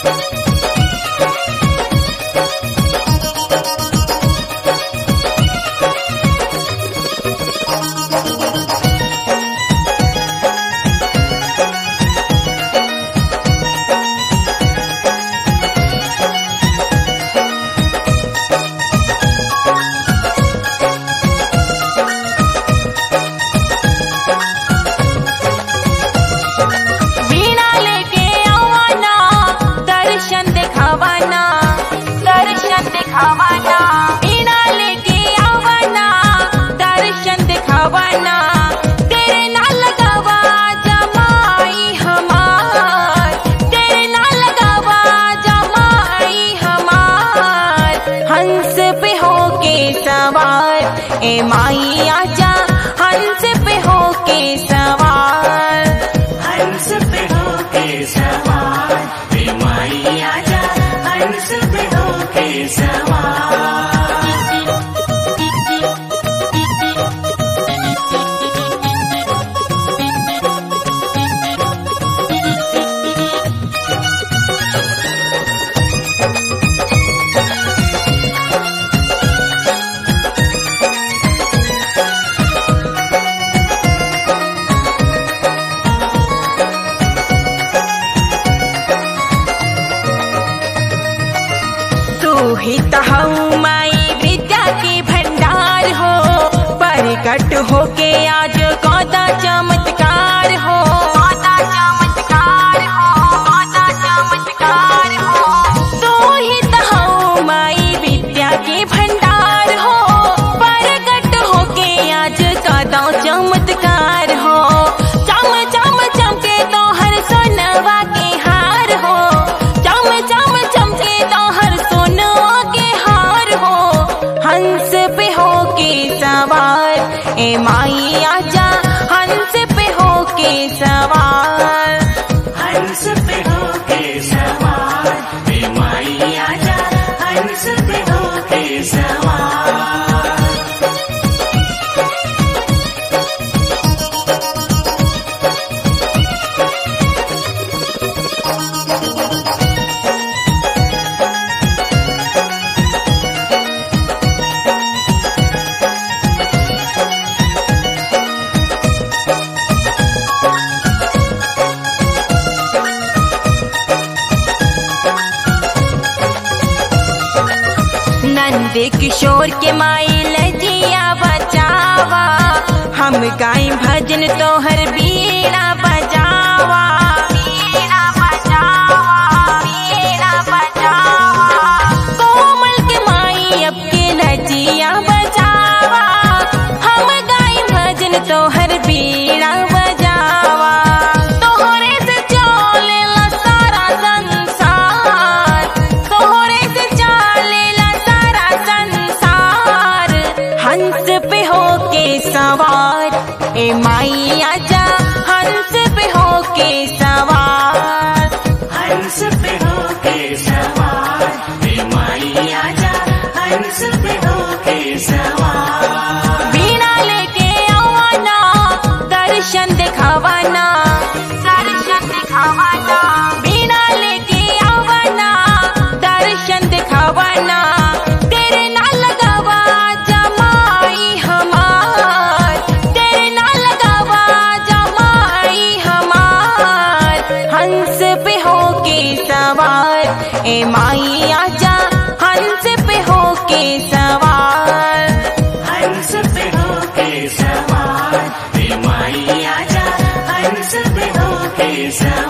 ए माई आजा हंस पे हो के सवार, हंस पे हो के सवार, ए माई आजा हंस पे हो के सवार। तू ही तहु माई विद्या की भंडार हो, प्रकट हो के आज कौदा चमत्कार हो, कौदा चमत्कार हो, कौदा चमत्कार हो। तू ही तहु माई विद्या की भंडार हो, प्रकट हो के आज कौदा चमत्कार हो। चम चम चमके तो हर सोनवा के हार हो, चम चम चमके तो हर सोनवा के हार हो। हंस पे हो के सवार, ए माई आजा हंस पे हो के सवार, हंस पे हो के सवार, ए माई आजा हंस पे हो के सवार। नंद किशोर के माई लजिया बचावा, हम गाय भजन तोहर बीड़ा बजावा, बीड़ा बजावा, बीड़ा बजावा। कोमल के माई अब के लजिया बजावा, हम गाय भजन तोहर बीड़ा बजावा। तोहरे से चलेला सारा संसार, तोहरे से चलेला सारा संसार। हंस पे हो के सवार, ए माई आजा हंस पे हो के सवार, हंस पे हो के सवार, ए माई आजा हंस पे हो के सवार। बीड़ा लेके आवाना, दर्शन दिखावाना, दर्शन दिखावाना। बीड़ा लेके आवाना, दर्शन दिखावाना। तेरे ना लगावा जमाई हमार, तेरे ना लगावा जमाई हमार। हंस पे हो के सवार, ए माई आजा हंस पे हो के सवार, हंस पे हो के सवार, ए माई आजा हंस पे हो के सवार।